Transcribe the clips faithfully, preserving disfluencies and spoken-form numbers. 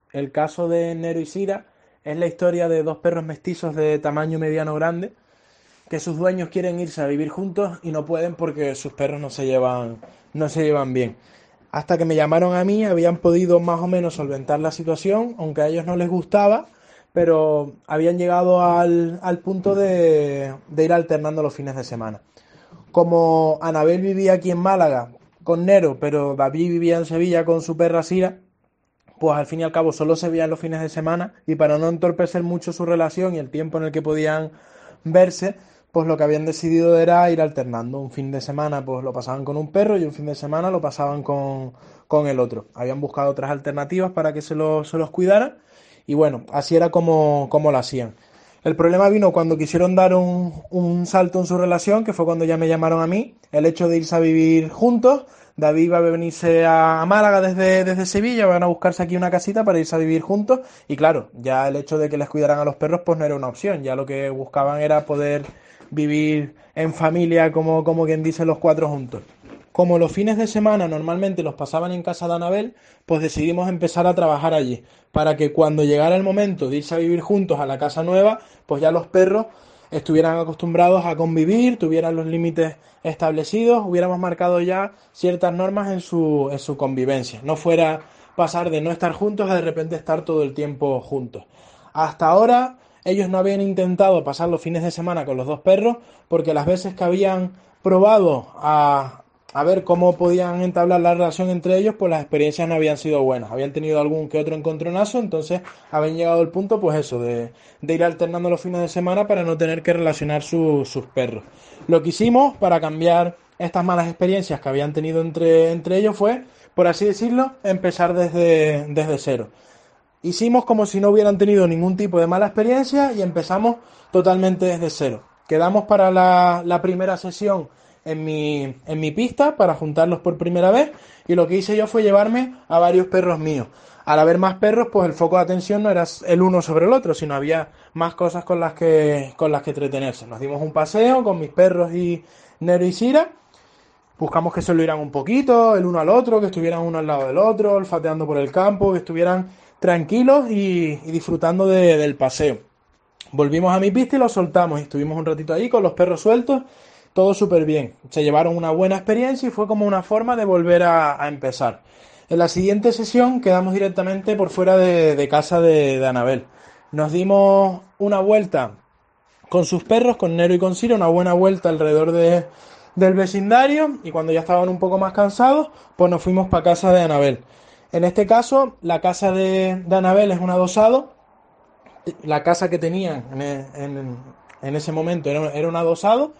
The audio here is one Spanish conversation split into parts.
El caso de Nero y Sira es la historia de dos perros mestizos de tamaño mediano grande que sus dueños quieren irse a vivir juntos y no pueden porque sus perros no se llevan, no se llevan bien. Hasta que me llamaron a mí, habían podido más o menos solventar la situación, aunque a ellos no les gustaba, pero habían llegado al, al punto de, de ir alternando los fines de semana. Como Anabel vivía aquí en Málaga con Nero, pero David vivía en Sevilla con su perra Sira, pues al fin y al cabo solo se veían los fines de semana y para no entorpecer mucho su relación y el tiempo en el que podían verse, pues lo que habían decidido era ir alternando. Un fin de semana pues lo pasaban con un perro y un fin de semana lo pasaban con, con el otro. Habían buscado otras alternativas para que se, lo, se los cuidara y bueno, así era como, como lo hacían. El problema vino cuando quisieron dar un, un salto en su relación, que fue cuando ya me llamaron a mí, el hecho de irse a vivir juntos. David iba a venirse a Málaga desde, desde Sevilla, van a buscarse aquí una casita para irse a vivir juntos. Y claro, ya el hecho de que les cuidaran a los perros pues no era una opción, ya lo que buscaban era poder vivir en familia, como, como quien dice, los cuatro juntos. Como los fines de semana normalmente los pasaban en casa de Anabel, pues decidimos empezar a trabajar allí, para que cuando llegara el momento de irse a vivir juntos a la casa nueva, pues ya los perros estuvieran acostumbrados a convivir, tuvieran los límites establecidos, hubiéramos marcado ya ciertas normas en su, en su convivencia. No fuera pasar de no estar juntos a de repente estar todo el tiempo juntos. Hasta ahora ellos no habían intentado pasar los fines de semana con los dos perros porque las veces que habían probado a, a ver cómo podían entablar la relación entre ellos, pues las experiencias no habían sido buenas. Habían tenido algún que otro encontronazo, entonces habían llegado al punto, pues eso, de, de ir alternando los fines de semana para no tener que relacionar su, sus perros. Lo que hicimos para cambiar estas malas experiencias que habían tenido entre, entre ellos fue, por así decirlo, empezar desde, desde cero. Hicimos como si no hubieran tenido ningún tipo de mala experiencia y empezamos totalmente desde cero. Quedamos para la, la primera sesión en mi, en mi pista para juntarlos por primera vez y lo que hice yo fue llevarme a varios perros míos. Al haber más perros, pues el foco de atención no era el uno sobre el otro, sino había más cosas con las que, con las que entretenerse. Nos dimos un paseo con mis perros y Nero y Sira. Buscamos que se lo oyeran un poquito, el uno al otro, que estuvieran uno al lado del otro, olfateando por el campo, que estuvieran tranquilos y, y disfrutando de, del paseo. Volvimos a mi pista y los soltamos y estuvimos un ratito ahí con los perros sueltos, todo súper bien. Se llevaron una buena experiencia y fue como una forma de volver a, a empezar. En la siguiente sesión quedamos directamente por fuera de, de casa de, de Anabel. Nos dimos una vuelta con sus perros, con Nero y con Sira, una buena vuelta alrededor de, del vecindario y cuando ya estaban un poco más cansados, pues nos fuimos para casa de Anabel. En este caso, la casa de, de Anabel es un adosado. La casa que tenían en, en, en ese momento era, era un adosado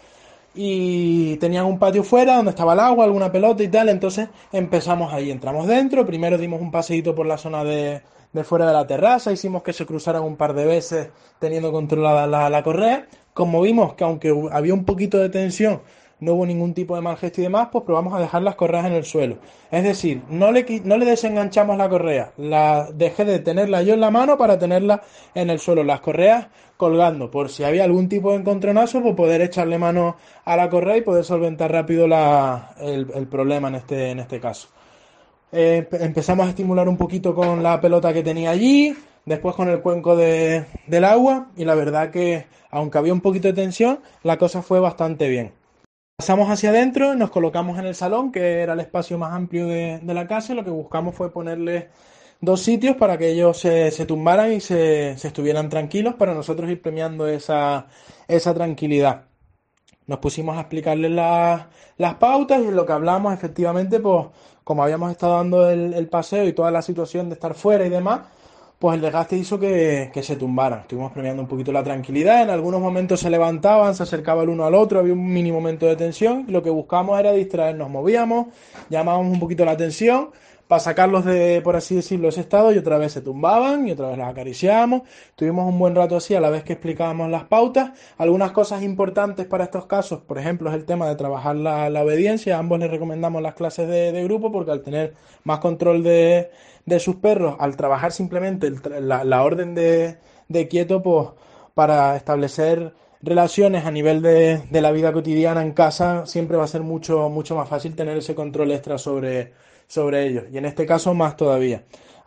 y tenían un patio fuera donde estaba el agua, alguna pelota y tal, entonces empezamos ahí, entramos dentro, primero dimos un paseíto por la zona de, de fuera de la terraza, hicimos que se cruzaran un par de veces teniendo controlada la, la correa, como vimos que aunque había un poquito de tensión, no hubo ningún tipo de mal gesto y demás, pues probamos a dejar las correas en el suelo. Es decir, no le, no le desenganchamos la correa, la dejé de tenerla yo en la mano para tenerla en el suelo, las correas colgando, por si había algún tipo de encontronazo, pues poder echarle mano a la correa y poder solventar rápido la, el, el problema en este, en este caso. Eh, empezamos a estimular un poquito con la pelota que tenía allí, después con el cuenco de, del agua y la verdad que, aunque había un poquito de tensión, la cosa fue bastante bien. Pasamos hacia adentro, nos colocamos en el salón, que era el espacio más amplio de, de la casa, y lo que buscamos fue ponerles dos sitios para que ellos se, se tumbaran y se, se estuvieran tranquilos, para nosotros ir premiando esa, esa tranquilidad. Nos pusimos a explicarles la- las pautas y en lo que hablamos, efectivamente, pues como habíamos estado dando el, el paseo y toda la situación de estar fuera y demás, pues el desgaste hizo que, que se tumbaran. Estuvimos premiando un poquito la tranquilidad, en algunos momentos se levantaban, se acercaban el uno al otro, había un mini momento de tensión, y lo que buscábamos era distraernos, movíamos, llamábamos un poquito la atención para sacarlos de, por así decirlo, ese estado y otra vez se tumbaban y otra vez los acariciábamos. Tuvimos un buen rato así a la vez que explicábamos las pautas. Algunas cosas importantes para estos casos, por ejemplo, es el tema de trabajar la, la obediencia. A ambos les recomendamos las clases de, de grupo porque al tener más control de, de sus perros, al trabajar simplemente el la, la, orden de, de quieto, pues para establecer relaciones a nivel de, de la vida cotidiana en casa, siempre va a ser mucho, mucho más fácil tener ese control extra sobre, sobre ellos. Y en este caso más todavía.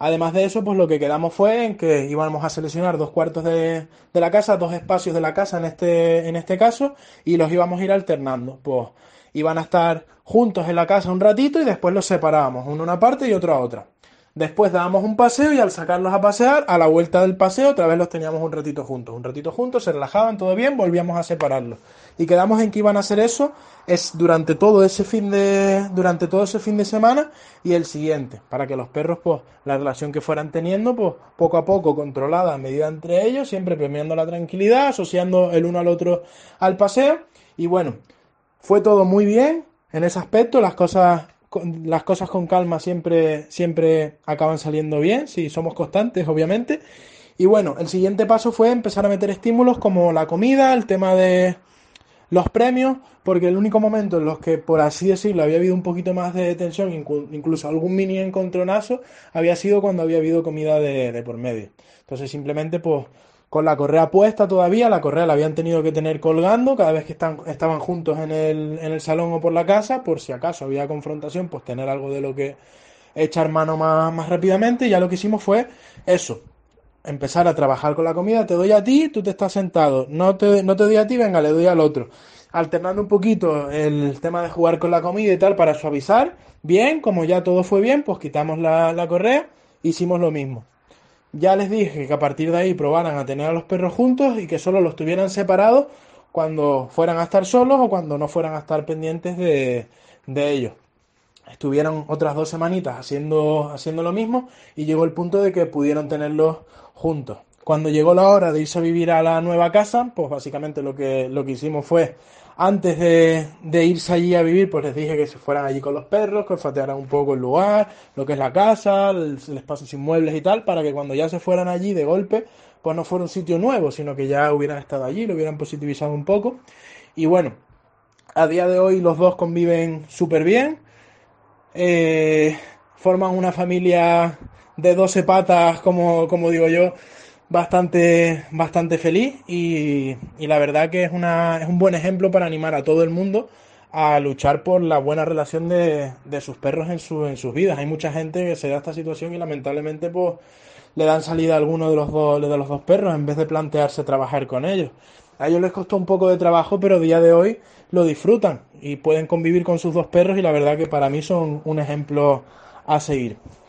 Además de eso, pues lo que quedamos fue en que íbamos a seleccionar dos cuartos de, de la casa, dos espacios de la casa en este, en este caso, y los íbamos a ir alternando. Pues iban a estar juntos en la casa un ratito y después los separábamos, uno a una parte y otro a otra. Después dábamos un paseo y al sacarlos a pasear, a la vuelta del paseo, otra vez los teníamos un ratito juntos. Un ratito juntos, se relajaban, todo bien, volvíamos a separarlos. Y quedamos en que iban a hacer eso es durante todo ese fin de durante todo ese fin de semana y el siguiente, para que los perros, pues, la relación que fueran teniendo, pues, poco a poco controlada a medida entre ellos, siempre premiando la tranquilidad, asociando el uno al otro al paseo. Y bueno, fue todo muy bien en ese aspecto, las cosas las cosas con calma siempre, siempre acaban saliendo bien, si somos constantes, obviamente. Y bueno, el siguiente paso fue empezar a meter estímulos como la comida, el tema de los premios, porque el único momento en los que, por así decirlo, había habido un poquito más de tensión, incluso algún mini encontronazo, había sido cuando había habido comida de, de por medio. Entonces simplemente, pues, con la correa puesta todavía, la correa la habían tenido que tener colgando cada vez que están, estaban juntos en el, en el salón o por la casa, por si acaso había confrontación, pues tener algo de lo que echar mano más, más rápidamente. Y ya lo que hicimos fue eso, empezar a trabajar con la comida. Te doy a ti, tú te estás sentado, no te, no te doy a ti, venga, le doy al otro, alternando un poquito el tema de jugar con la comida y tal para suavizar. Bien, como ya todo fue bien, pues quitamos la, la correa, hicimos lo mismo. Ya les dije que a partir de ahí probaran a tener a los perros juntos y que solo los tuvieran separados cuando fueran a estar solos o cuando no fueran a estar pendientes de, de ellos. Estuvieron otras dos semanitas haciendo, haciendo lo mismo y llegó el punto de que pudieron tenerlos juntos. Cuando llegó la hora de irse a vivir a la nueva casa, pues básicamente lo que, lo que hicimos fue, antes de, de irse allí a vivir, pues les dije que se fueran allí con los perros, que olfatearan un poco el lugar, lo que es la casa, el, el espacio sin muebles y tal, para que cuando ya se fueran allí de golpe, pues no fuera un sitio nuevo, sino que ya hubieran estado allí, lo hubieran positivizado un poco. Y bueno, a día de hoy los dos conviven súper bien. Eh, forman una familia de doce patas, como, como digo yo, bastante, bastante feliz y, y la verdad que es, una, es un buen ejemplo para animar a todo el mundo a luchar por la buena relación de, de sus perros en, su, en sus vidas. Hay mucha gente que se da esta situación y lamentablemente pues le dan salida a alguno de los dos, de los dos perros en vez de plantearse trabajar con ellos. A ellos les costó un poco de trabajo, pero a día de hoy lo disfrutan y pueden convivir con sus dos perros y la verdad que para mí son un ejemplo a seguir.